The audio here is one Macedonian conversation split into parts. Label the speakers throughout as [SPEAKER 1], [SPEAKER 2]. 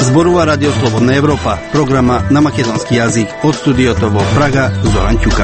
[SPEAKER 1] Зборува Радио Слободна Европа, програма на македонски јазик од студиото во Прага, Зоран Ќука.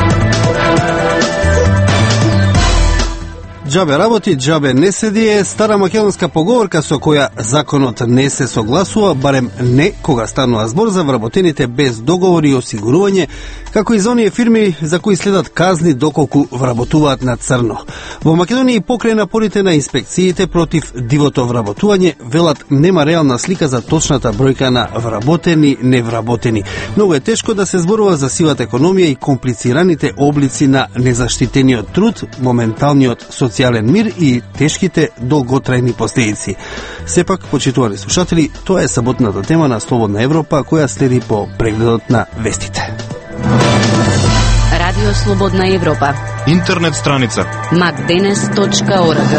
[SPEAKER 1] Џабе работи, џабе не седи е стара македонска поговорка со која законот не се согласува, барем не кога станува збор за вработените без договори и осигурување, како и за оние фирми за кои следат казни доколку вработуваат на црно. Во Македонија и покрај напорите на инспекциите против дивото вработување, велат нема реална слика за точната бројка на вработени, невработени. Многу е тешко да се зборува за сивата економија и комплицираните облици на незаштитениот труд, моменталниот социјален мир и тешките долготрајни последици. Сепак, почитувани слушатели, тоа е саботната тема на Слободна Европа, која следи по прегледот на вестите.
[SPEAKER 2] Радио Слободна Европа.
[SPEAKER 3] Интернет страница
[SPEAKER 2] macdenes.org.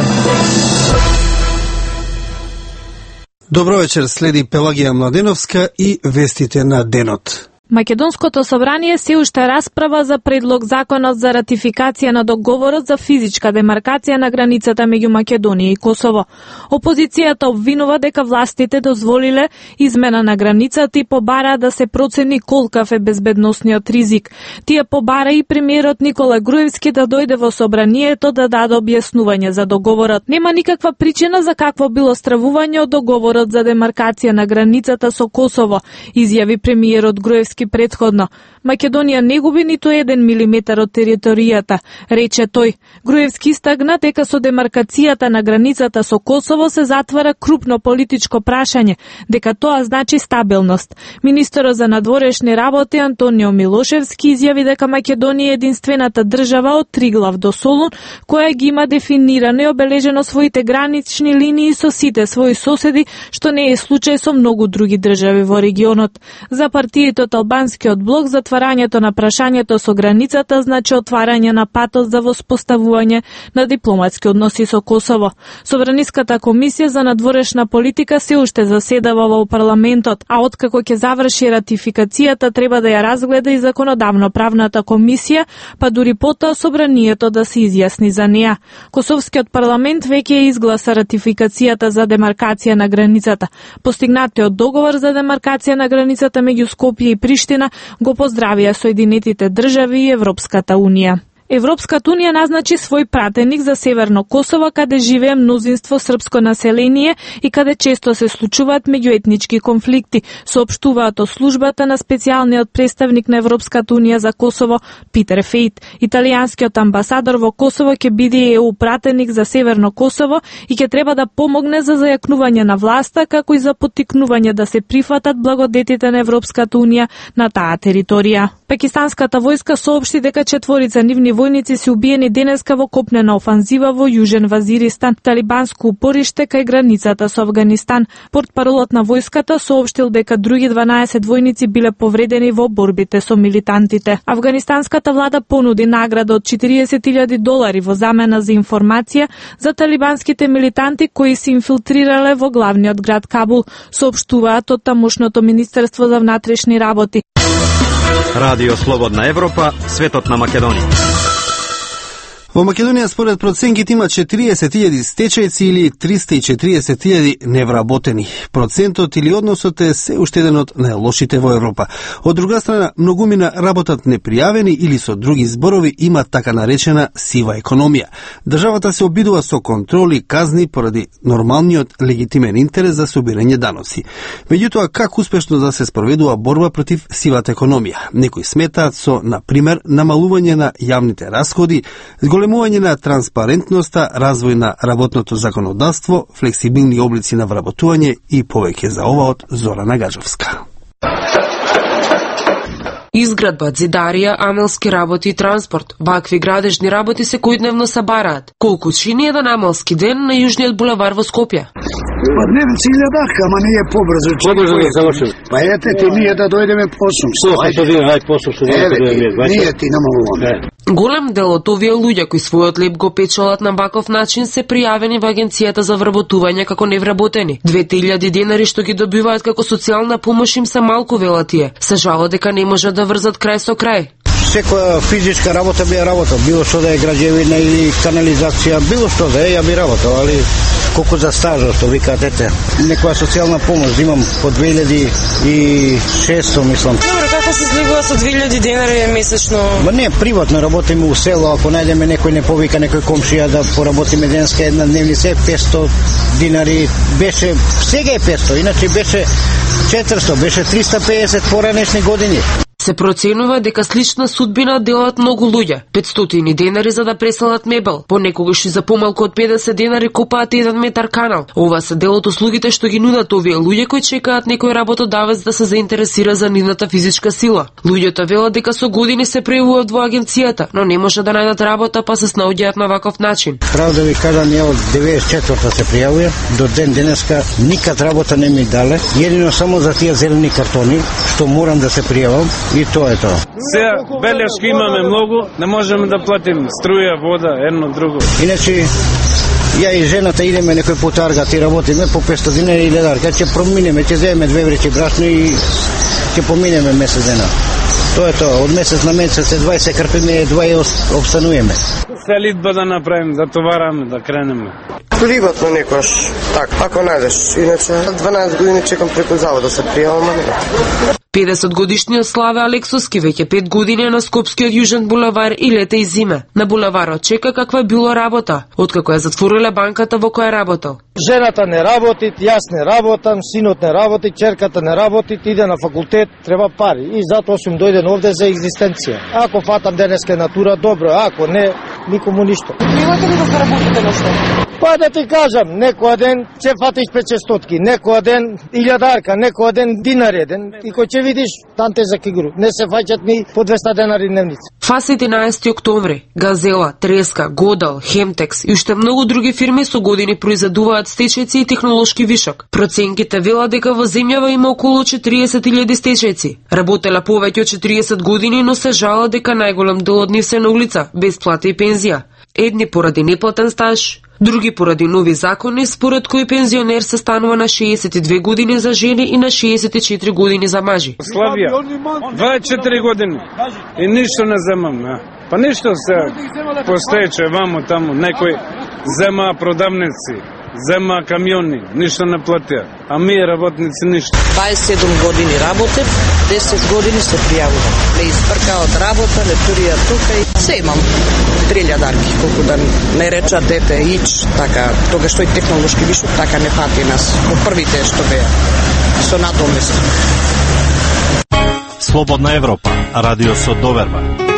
[SPEAKER 1] Добро вечер, следи Пелагија Младеновска и вестите на денот.
[SPEAKER 4] Македонското собрание се уште расправа за предлог законот за ратификација на договорот за физичка демаркација на границата меѓу Македонија и Косово. Опозицијата обвинува дека властите дозволиле измена на границата и побара да се процени колкав е безбедносниот ризик. Тие побара и премиерот Никола Груевски да дојде во собранието да даде објаснување за договорот. Нема никаква причина за какво било стравување од договорот за демаркација на границата со Косово, изјави премиерот Груевски предходно. Македонија не губи ниту 1 милиметар од територијата, рече тој. Груевски истагна дека со демаркацијата на границата со Косово се затвара крупно политичко прашање, дека тоа значи стабилност. Министерот за надворешни работи Антонио Милошевски изјави дека Македонија е единствената држава од Триглав до Солун која ги има дефинирано и обележено своите гранични линии со сите своји соседи, што не е случај со многу други држави во регионот. За партијата Албанскиот блок, затварањето на прашањето со границата значи отварање на патот за воспоставување на дипломатски односи со Косово. Собраниската комисија за надворешна политика се уште заседава во парламентот, а откако ќе заврши ратификацијата треба да ја разгледа и законодавно-правната комисија, па дури потоа собранието да се изјасни за неа. Косовскиот парламент веќе изгласа ратификацијата за демаркација на границата. Постигнатиот договор за демаркација на границата меѓу Скопје и Приштина го поздравија Соединетите држави и Европската унија. Европската унија назначи свој пратеник за Северно Косово, каде живее мнозинство српско население и каде често се случуваат меѓуетнички конфликти, соопштуваат од службата на специјалниот представник на Европската унија за Косово Питер Фейт. Италијанскиот амбасадор во Косово ќе биде ЕУ пратеник за Северно Косово и ќе треба да помогне за зајакнување на власта, како и за поттикнување да се прифатат благодетите на Европската унија на таа територија. Пакистанската војска соопшти дека 4 нивни војници се убиени денеска во копнена офанзива во Јужен Вазиристан, талибанско упориште кај границата со Авганистан. Портпаролот на војската соопштил дека други 12 војници биле повредени во борбите со милитантите. Авганистанската влада понуди награда од $40,000 во замена за информација за талибанските милитанти кои се инфилтрирале во главниот град Кабул, соопштуваат од тамошното Министерство за внатрешни работи.
[SPEAKER 5] Радио Слободна Европа, светот на Македонија.
[SPEAKER 1] Во Македонија според проценките има 40,000 стечајци или 340,000 невработени. Процентот или односот е се уште еден од најлошите во Европа. Од друга страна, многумина работат непријавени или со други зборови има така наречена сива економија. Државата се обидува со контроли и казни поради нормалниот легитимен интерес за собирање даноци. Меѓутоа, как успешно да се спроведува борба против сивата економија? Некои сметаат со, например, намалување на јавните расходи, зголемување на транспарентноста, развој на работното законодавство, флексибилни облици на вработување и повеќе за ова од Зорана Гаджовска.
[SPEAKER 6] Изградба, зидарија, амелски работи и транспорт. Вакви градежни работи секојдневно се бараат. Колку чини еден амелски ден на Јужниот булевар во Скопје?
[SPEAKER 7] Па дневен 1000, ама ние побрзо.
[SPEAKER 8] Побрзо да завршим.
[SPEAKER 7] Па ете ти ние да дојдеме по 800.
[SPEAKER 8] Слухајте ви, ајде по 800.
[SPEAKER 7] Ние ти намалуваме.
[SPEAKER 6] Голем дел од овие луѓе кои својот леп го печелат на ваков начин се пријавени во Агенцијата за вработување како невработени. $2000 што ги добиваат како социјална помош им се малку, велат тие. Се жалат дека не можат да врзат крај со крај.
[SPEAKER 3] секоја физичка работа би ја работел, било што да е граđевина или канализација, било што да е, ја би работел, али колку за стажот, што викаат, ете, некоја социјална помош, имам по 2600, мислам.
[SPEAKER 9] Добро, како се слегува со 2000 денари месечно?
[SPEAKER 3] Ма не, приватно работиме у село, ако најдеме некој не повика некој комшија да поработиме денска една дневница е 500 динари, беше, сега е 500, иначе беше 400, беше 350 поранешни години.
[SPEAKER 6] Се проценува дека слична судбина делат многу луѓе. 500 денари за да преселат мебел. Понекогаш и за помалку од 50 денари купаат 1 метар канал. Ова се дел од услугите што ги нудат овие луѓе кои чекаат некој работодавец да се заинтересира за нивната физичка сила. Луѓето велат дека со години се прејавуваат во агенцијата, но не може да најдат работа, па се снаоѓаат на ваков начин.
[SPEAKER 3] Право да ви кажам, ја од 94-та се пријавија, до ден денеска никад работа не ми дале, едино само за тие зелени картони што морам да се пријавам. И тоа е тоа.
[SPEAKER 10] Сега белешки имаме многу, не можеме да платим струја, вода, едно друго.
[SPEAKER 3] Иначе ја и жената идеме некој потарга, ти работиме по 500 динари и ледарка, ќе проминеме, ќе земеме 2 вречи брашно и ќе поминеме месец дена. Тоа е тоа, од месец на месец се 20 крпиме, 20 обстануеме.
[SPEAKER 10] Селидба да направим, да товараме, да кренеме.
[SPEAKER 11] Приватно некојаш, така, ако најдеш, иначе 12 години чекам преку завод да се пријавам, а не.
[SPEAKER 6] 50-годишниот Славе Алексовски веќе 5 години на Скопскиот јужен булевар и лете и зиме. На булеварот чека каква било работа, откако ја затвориле банката во која работел.
[SPEAKER 12] Жената не работи, јас не работам, синот не работи, ќерката не работи, иде на факултет, треба пари и затоа сум дојден овде за екзистенција. Ако фатам денеска натура, добро, ако не, никому ништо.
[SPEAKER 9] Имате ли да се работите нешто?
[SPEAKER 12] Па да ти кажам, некој ден ќе фатиш 500, некој ден 1000, некој ден динар еден и кој ќе видиш танте за кигру. Не се фаќат ни по 200 денари дневница.
[SPEAKER 6] Фас 11 октомври, Газела, Треска, Годал, Хемтекс и уште многу други фирми со години произведуваат стечајци и технолошки вишок. Проценките велат дека во земјава има околу 40.000 стечајци. Работеле повеќе од 40 години, но се жала дека најголем дел од нив се на улица, без плата и пензија. Едни поради неплатен стаж, други поради нови закони, според кои пензионер се станува на 62 години за жени и на 64 години за мажи.
[SPEAKER 10] Славија, 24 години и ништо не земам. Па ништо се постече вамо таму, некој зема продавници, зема камиони, ништо не платија, а ние работници ништо.
[SPEAKER 9] 27 години работев, 10 години се пријавувам. Не испрка од работа, не турија тука и се имам 3000 дарки, колку да не реча дете ич, така, тога што и технолошки вишок, така не фати нас. Во првите што беа, со надомест.
[SPEAKER 5] Слободна Европа, радио со доверба.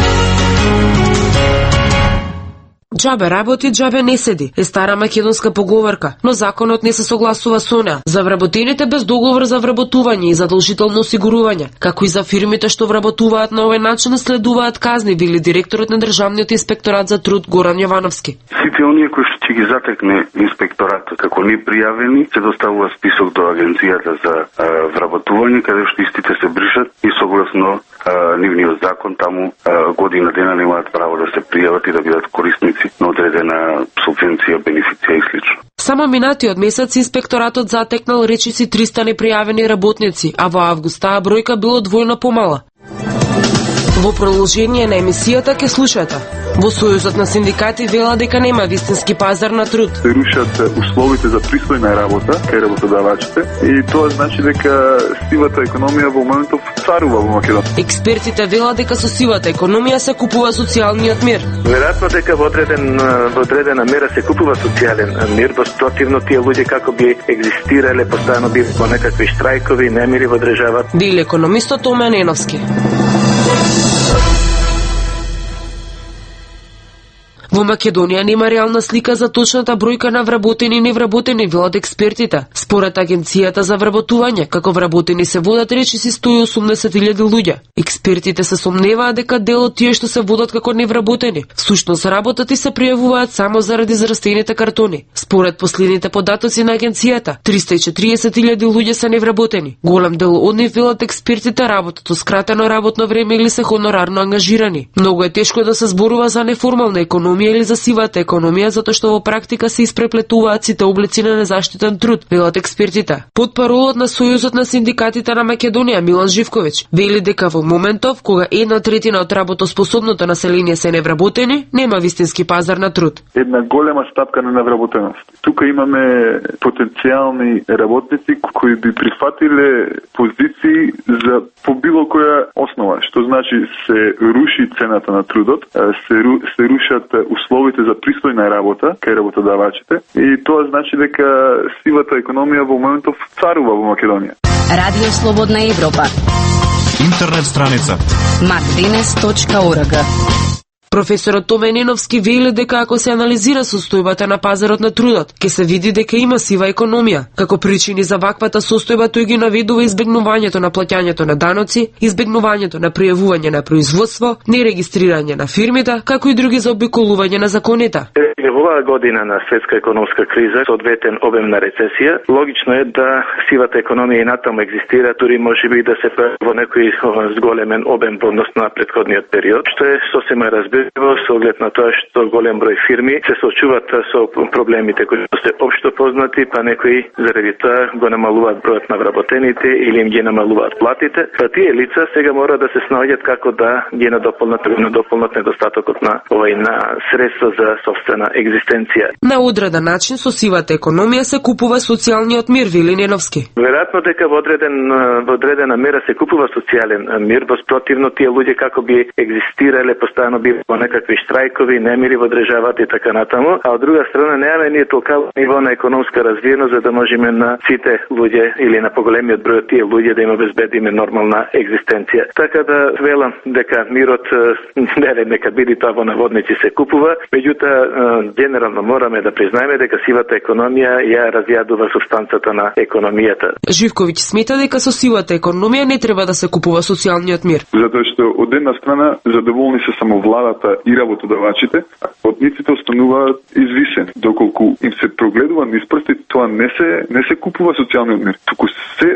[SPEAKER 6] Џабе работи, џабе не седи, е стара македонска поговорка, но законот не се согласува со неа. За вработените без договор за вработување и задолжително осигурување, како и за фирмите што вработуваат на овој начин, следуваат казни, вели директорот на Државниот инспекторат за труд Горан Јовановски.
[SPEAKER 13] Сите оние кои што ги затекне инспекторатот како непријавени, се доставува список до агенцијата за вработување, каде што истите се бришат и согласно нивниот закон таму година дена немаат право да се пријават и да бидат корисници на одредена субвенција, бенефиција и слично.
[SPEAKER 6] Само минатиот месец инспекторатот затекнал речиси 300 непријавени работници, а во август таа бројка било двојно помала. Во продолжение на емисијата ќе слушате. Во Сојузот на синдикати вела дека нема вистински пазар на труд.
[SPEAKER 14] Се рушат условите за пристојна работа кај работодавачите и тоа значи дека сивата економија во моментов царува во Македонија.
[SPEAKER 6] Експертите велат дека со сивата економија се купува социјалниот мир.
[SPEAKER 15] Веројатно дека во одредена мера се купува социјален мир, спротивно тие луѓе како би екзистирале, постојано би во некакви штрајкови, немири во државата.
[SPEAKER 6] Вели економистот Томе Неновски. Во Македонија нема реална слика за точната бројка на вработени и невработени, велат експертите. Според агенцијата за вработување, како вработени се водат речиси 180.000 луѓе. Експертите се сомневаат дека дел од тие што се водат како невработени, всушност работат и се пријавуваат само заради зарастените картони. Според последните податоци на агенцијата, 340.000 луѓе се невработени. Голем дел од нив, велат експертите, работат од скратено работно време или се хонорарно ангажирани. Многу е тешко да се зборува за неформална економија економија или за сивата економија, затоа што во практика се испреплетуваат сите облици на незаштитен труд, велат експертите. Потпаролот на Сојузот на синдикатите на Македонија Милан Живковиќ вели дека во моментов кога 1/3 од работоспособното население се невработени, нема вистински пазар на труд.
[SPEAKER 14] Една голема стапка на невработеност. Тука имаме потенцијални работници кои би прифатиле позиции за по било која основа, што значи се руши цената на трудот, се рушат условите за пристојна работа кај работодавачите и тоа значи дека сивата економија во моментов царува во Македонија.
[SPEAKER 2] Радио Слободна Европа.
[SPEAKER 16] Интернет страница
[SPEAKER 2] martdenes.org.
[SPEAKER 6] Професорот Томе Неновски вели дека ако се анализира состојбата на пазарот на трудот, ќе се види дека има сива економија. Како причини за ваквата состојба тој ги наведува избегнувањето на плаќањето на даноци, избегнувањето на пријавување на производство, нерегистрирање на фирмите, како и други заобиколување на законите.
[SPEAKER 15] Во оваа година на светска економска криза, соодветен обем на рецесија, логично е да сивата економија и натаму екзистира, дури можеби да се во некој зголемен обем во однос на претходниот период, што е сосема разбираво со оглед на тоа што голем број фирми се соочуваат со проблемите кои се општо познати, па некои заради тоа го намалуваат бројот на вработените или им ги намалуваат платите, па тие лица сега мора да се снаоѓаат како да ги надополнат недостатокот на на средства за сопствена екзистенција.
[SPEAKER 6] На одреден начин со сивата економија се купува социјалниот мир, вели Неновски.
[SPEAKER 15] Веројатно дека во одредена мера се купува социјален мир, воспротивно тие луѓе како би екзистирале постојано би во некакви штрајкови, немири во државата и така натаму, а од друга страна немаме ние толку ниво на економска развиеност за да можеме на сите луѓе или на поголемиот број од тие луѓе да им обезбедиме нормална екзистенција. Така да велам дека мирот нека биде тоа во наводници се купува, меѓутоа генерално мораме да признаеме дека сивата економија ја разјадува субстанцата на економијата.
[SPEAKER 6] Живковиќ смета дека со сивата економија не треба да се купува социјалниот мир.
[SPEAKER 14] Затоа што од една страна задоволни се само владата и работодавачите, а работниците остануваат извисени. Доколку им се прогледува низ прстите, тоа не се купува социјалниот мир. Туку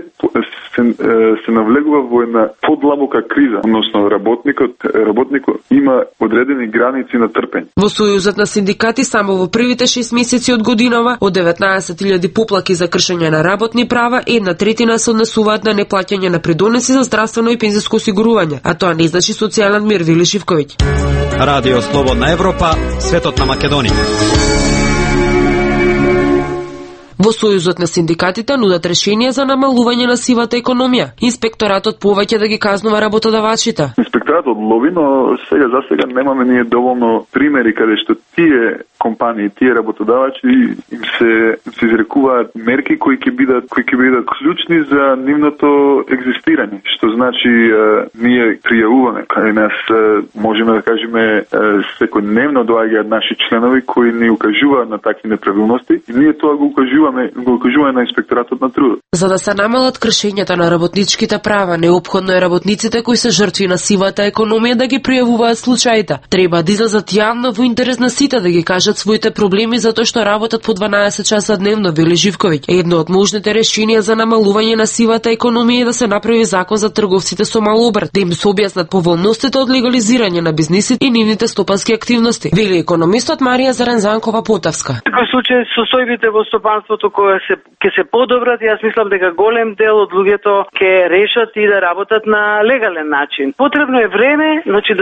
[SPEAKER 14] се навлегува во една подлабока криза, односно работникот има одредени граници на трпење.
[SPEAKER 6] Во Сојузот на синдикати само во првите 6 месеци од годинава од 19.000 поплаки за кршење на работни права, 1/3 се однесуваат на неплаќање на придонеси за здравствено и пензиско осигурување, а тоа не значи социјален мир, вели Живковиќ.
[SPEAKER 5] Радио Слободна Европа, светот на Македонија.
[SPEAKER 6] Во Сојузот на синдикатите нудат решение за намалување на сивата економија. Инспекторатот повеќе да ги казнува работодавачите.
[SPEAKER 14] Инспекторатот лови, но за сега немаме ние доволно примери каде што тие компании, тие работодавачи им се изрекуваат мерки кои ќе бидат клучни за нивното екзистирање, што значи ние пријавуваме. Кај нас можеме да кажеме секојдневно доаѓаат наши членови кои ни укажуваат на такви неправилности и ние тоа го укажуваме на инспекторатот на трудот.
[SPEAKER 6] За да се намалат кршењата на работничките права, неопходно е работниците кои се жртви на сивата економија да ги пријавуваат случаите. Треба да излезат јавно во интерес на сите да ги кажат своите проблеми затоа што работат по 12 часа дневно, вели Живковиќ. Едно од можните решенија за намалување на сивата економија е да се направи закон за трговците со мал обрт, да им се објаснат поволностите од легализирање на бизнисите и нивните стопански активности, вели економистот Марија Зарензанкова-Потавска.
[SPEAKER 17] Во секој случај состојбите во стопанството ќе се подобрат, јас мислам дека голем дел од луѓето ќе решат и да работат на легален начин. Потребно е време, значи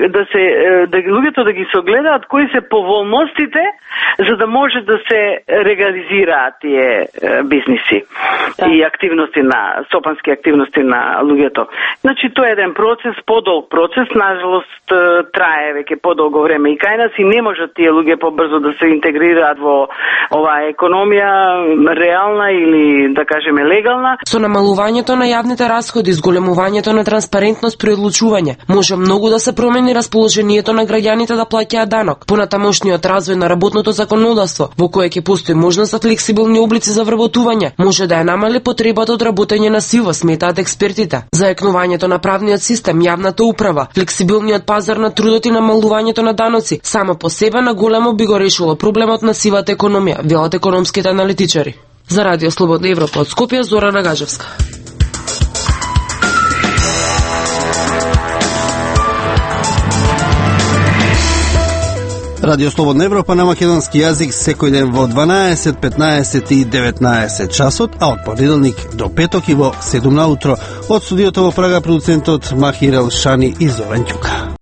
[SPEAKER 17] да луѓето да ги согледаат кои се поволностите за да може да се легализираат тие бизниси и активности на стопански активности на луѓето. Значи тоа е еден процес, подолг процес, нажалост трае веќе подолго време и кај нас и не можат тие луѓе побрзо да се интегрираат во оваа економија реална или да кажеме легална.
[SPEAKER 6] Со намалувањето на јавните расходи, зголемувањето на транспарентност при одлучување, може многу да се промени расположението на граѓаните да плаќаат данок. Понатамошниот развој на работното законодавство, во кое ќе постои можност за флексибилни облици за вработување, може да ја намали потребата од работење на сила, сметаат експертите. Заекнувањето на правниот систем, јавната управа, флексибилниот пазар на трудот и намалувањето на даноци, само по себе на големо би го решило проблемот на сивата економија, велат економските аналитичари. За Радио Слободна Европа од Скопје, Зорана Гажевска.
[SPEAKER 1] Радио Слободна Европа на македонски јазик секој ден во 12, 15 и 19 часот, а од понеделник до петок и во 7 на утро. Од студиото во Прага продуцентот Махирел Шани и Зоран Ќука.